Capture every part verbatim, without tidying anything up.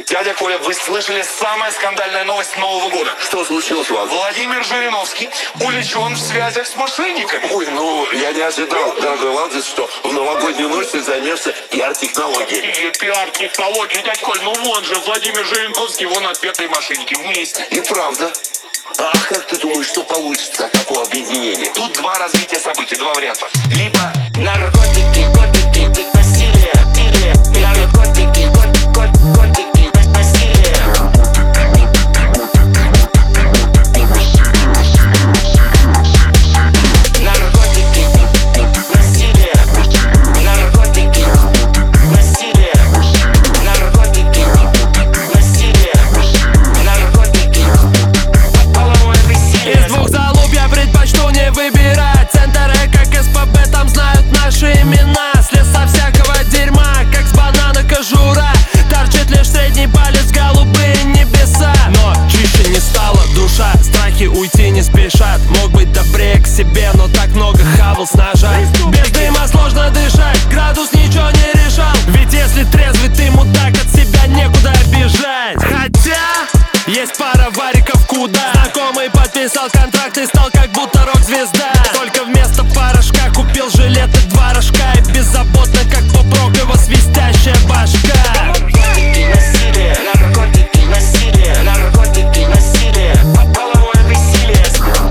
Дядя Коля, вы слышали самая скандальная новость Нового года? Что случилось у вас? Владимир Жириновский увлечен в связях с мошенниками. Ой, ну, я не ожидал, дорогой Владимир, что в новогоднюю ночь ты займешься пиар-технологиями. И пиар-технологии, дядь Коль, ну вон же Владимир Жириновский, вон отпетые мошенники вместе. И правда. А как ты думаешь, что получится от такого объединения? Тут два развития событий, два варианта. Либо наркотики, котики, насилие, или наркотики, кот, кот, котики, насилие. Наркотики, насилие, наркотики, насилие, наркотики, насилие, наркотики, половое насилие. Из двух залуп я предпочту не выбирать. Центр как СПБ, там знают наши имена. Слез со всякого дерьма, как с банана кожура. Торчит лишь средний палец, голубые небеса. Но чище не стала душа, страхи уйти не спешат. Мог быть добрее к себе, но так много хавал с ножа. Без дыма сложно дышать, градус ничего не решал. Ведь если трезвый ты мудак, от себя некуда бежать. Хотя есть пара вариков куда. Знакомый подписал контракт и стал как будто рок-звезда. Только вместо порошка купил жилеты два рожка. И беззаботно, как поп-рок, его свистящая башка. Наркотики, насилие, наркотики, насилие, наркотики, насилие, половое насилие.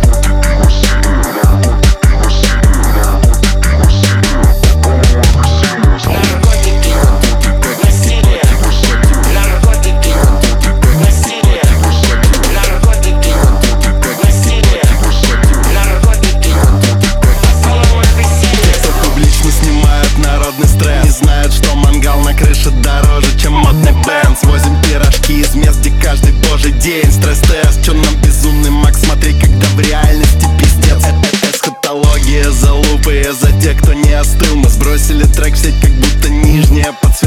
Наркотики, насилие, наркотики, насилие, наркотики, насилие, наркотики, половое насилие. Кто публично снимают народный стресс, не знают, что мангал на крыше дороже, чем модный Бенц. Возим пирожки из мест, где каждый божий день стресс-тест. Чё нам безумный Макс, смотри, когда в реальности пиздец. Эсхатология, залупы за тех, кто не остыл. Мы сбросили трек в сеть, как будто нижняя подсветка.